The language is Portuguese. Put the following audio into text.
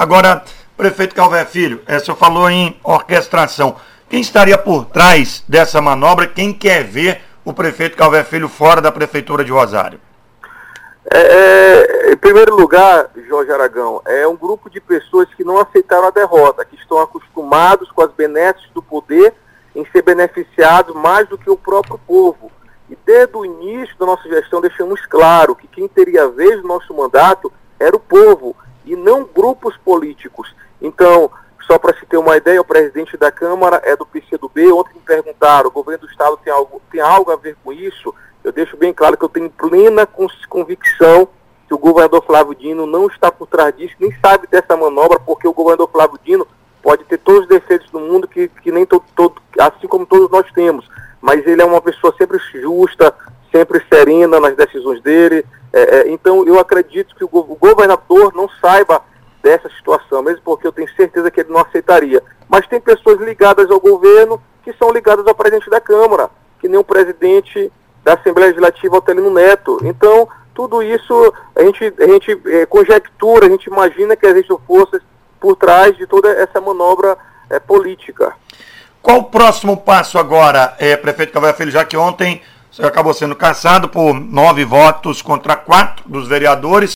Agora, prefeito Calvé Filho, o senhor falou em orquestração. Quem estaria por trás dessa manobra? Quem quer ver o prefeito Calvé Filho fora da Prefeitura de Rosário? Em primeiro lugar, Jorge Aragão, é um grupo de pessoas que não aceitaram a derrota, que estão acostumados com as benesses do poder em ser beneficiados mais do que o próprio povo. E desde o início da nossa gestão deixamos claro que quem teria vez no nosso mandato era o povo e não grupos políticos. Então, só para se ter uma ideia, o presidente da Câmara é do PCdoB. Ontem me perguntaram, o governo do Estado tem algo a ver com isso? Eu deixo bem claro que eu tenho plena convicção que o governador Flávio Dino não está por trás disso, nem sabe dessa manobra, porque o governador Flávio Dino pode ter todos os defeitos do mundo que nem assim como todos nós temos, mas ele é uma pessoa sempre justa, sempre serena nas decisões dele. Então eu acredito que o governador não saiba dessa situação, mesmo porque eu tenho certeza que ele não aceitaria. Mas tem pessoas ligadas ao governo que são ligadas ao presidente da Câmara, que nem o presidente da Assembleia Legislativa, Otelino Neto. Então, tudo isso a gente conjectura, a gente imagina que existem forças por trás de toda essa manobra política. Qual o próximo passo agora, prefeito Calvé Filho, já que ontem você acabou sendo cassado por 9 votos contra 4 dos vereadores?